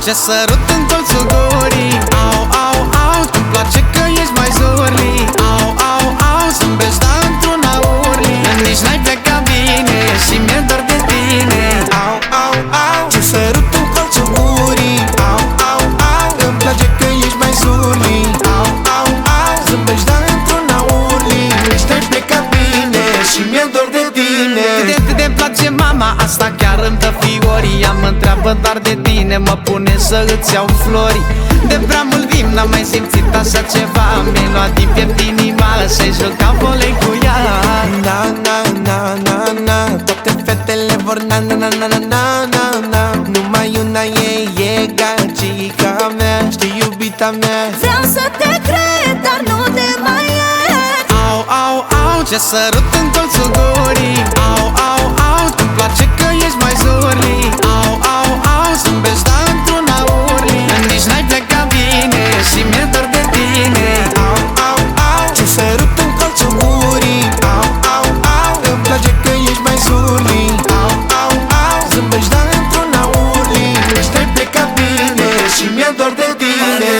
ce sărut în colțul gurii. Au, au, au, îmi place că ești mai zurli. Au, au, au, zâmbești, dar într-una urli. Nici n-ai plecat bine și mi-e dor de tine. Au, au, au, ce sărut în colțul gurii. Au, au, au, îmi place că ești mai zurli. Au, au, au, zâmbești, dar într-una urli. Nici n-ai plecat bine și mi-e dor de tine. Cât de place mama, asta chiar îmi dă fiori. Ea mă întreabă doar de tine, mă pune să îți iau flori. De prea mult timp n-am mai simțit așa ceva. Mi-ai luat din piept inima și-ai jucat volei cu ea. Na, na, na, na, na, toate fetele vor na, na, na, na, na, na, na, na. Numai una e gagica mea, știi, iubita mea. Vreau să te cred, dar nu te mai iert. Au, au, au, ce sărut în colțul gurii. Au, au, au, îmi place că ești mai zurli. Au, au, au, zâmbești, dar într-una urli. Nici n-ai plecat bine și mi-e dor de tine. Au, au, au, ce sărut în colțul gurii. Au, au, au, îmi place că ești mai zurli. Au, au, au, zâmbești, dar într-una urli. Nici n-ai plecat bine și mi-e dor de tine.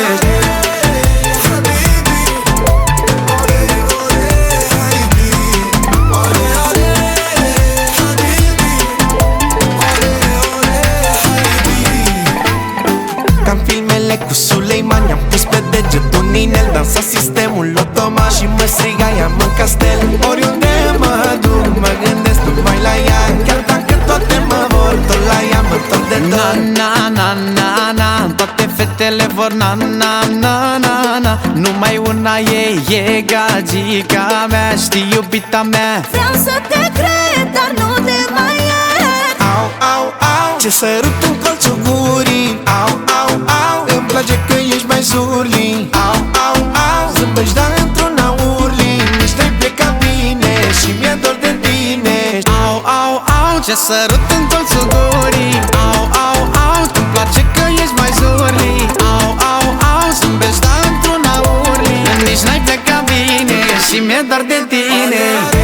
Cu Suleiman i-am pus pe deget un inel, dansa sistemul automat și mă striga ea în castel. Oriunde mă duc, mă gândesc numai la ea. Chiar dacă toate mă vor, tot la ea mă întorc de Na, tot. na, na, na, na, toate fetele vor na, na, na, na, na. Numai una e gagica mea, știi, iubita mea. Vreau să te cred, dar nu te mai iert. Au, au, au, ce sărut în colțul gurii. Au, au, au, îmi place că ești mai zurli. Au, au, au, zâmbești, dar într-una urli. Nici n-ai plecat bine și mi-e dor de tine. Au, au, au, ce sărut în colțul gurii. Au, au, au, îmi place că ești mai zurli. Au, au, au, zâmbești, dar într-una urli. Nici n-ai plecat bine și mi-e dor de tine.